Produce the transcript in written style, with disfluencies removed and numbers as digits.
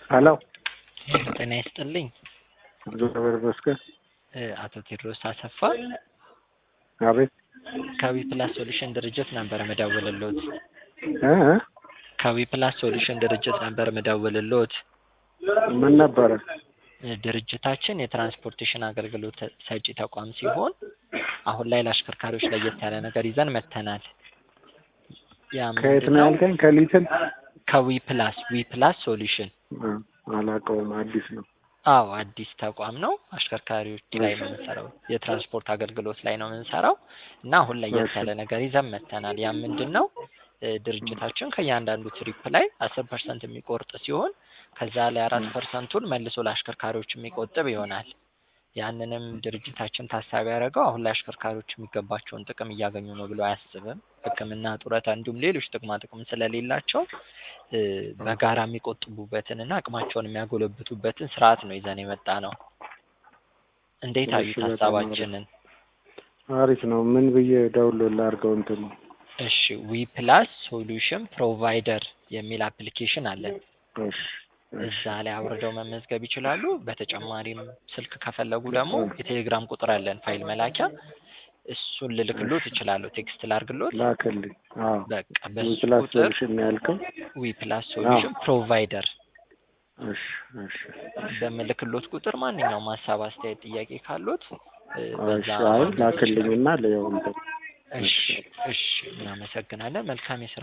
ሄሎ ጤና ይስጥልኝ። እግዚአብሔር ይመስገን። አቶ ቴዎድሮስ አሰፋ አቤት። ከዊ ፕላስ ሶሉሽን ድርጅት ነበር መደወልልዎት። እ ከዊ ፕላስ ሶሉሽን ድርጅት ነበር መደወልልዎት። ምን ነበረ? ድርጅታችን የትራንስፖርቴሽን አገልግሎት ሰጪ ተቋም ሲሆን አሁን ላይ ለአሽከርካሪዎች ለየት ያለ ነገር ይዘን መጥተናል። ከየት ነው ያልከኝ? ከሊትን ከዊ ፕላስ ሶሉሽን። አላውቀውም፣ አዲስ ነው። አዎ አዲስ ተቋም ነው። አሽከርካሪዎች ላይ ነው የምንሰራው፣ የትራንስፖርት አገልግሎት ላይ ነው የምንሰራው እና አሁን ላይ ለየት ያለ ነገር ይዘን መጥተናል። ያ ምንድነው? ድርጅታችን ከእያንዳንዱ ትሪፕ ላይ 10% የሚቆርጥ ሲሆን ከዛ ላይ 4%ቱን መልሶ ለአሽከርካሪዎች የሚቆጥብ ይሆናል። ያንንም ድርጅታችን ታሳቢ ያደረገው አሁን ላይ አሽከርካሪዎች የሚገባቸውን ጥቅም እያገኙ ነው ብሎ አያስብም። ሕክምና፣ ጡረታ እንዲሁም ሌሎች ጥቅም ስለሌላቸው በጋራ የሚቆጥቡበትንና አቅማቸውን የሚያጎለብቱበትን ስርዓት ነው ይዘን የመጣ ነው። እንዴት አዩት ሀሳባችንን? አሪፍ ነው። ምን ብዬ ዳውንሎድ ላድርገው? እንትን እሺ፣ ዊ ፕላስ ሶሉሽን ፕሮቫይደር የሚል አፕሊኬሽን አለን። እዛ ላይ አውርደው መመዝገብ ይችላሉ። በተጨማሪም ስልክ ከፈለጉ ደግሞ የቴሌግራም ቁጥር አለን፣ ፋይል መላኪያ። እሱን ልልክሎት እችላለሁ። ቴክስት ላርግሎት? ላክልኝ። አዎ በቃ በሱ ዊ ፕላስ ቁጥር ሶሉሽን ያልከው? ዊ ፕላስ ሶሉሽን ፕሮቫይደር። እሺ እሺ። በምልክሎት ቁጥር ማንኛውም ሀሳብ፣ አስተያየት፣ ጥያቄ ካሉት በዛ አይ ላክልኝና ለየው እንትን። እሺ እሺ። እናመሰግናለን። መልካም የስራ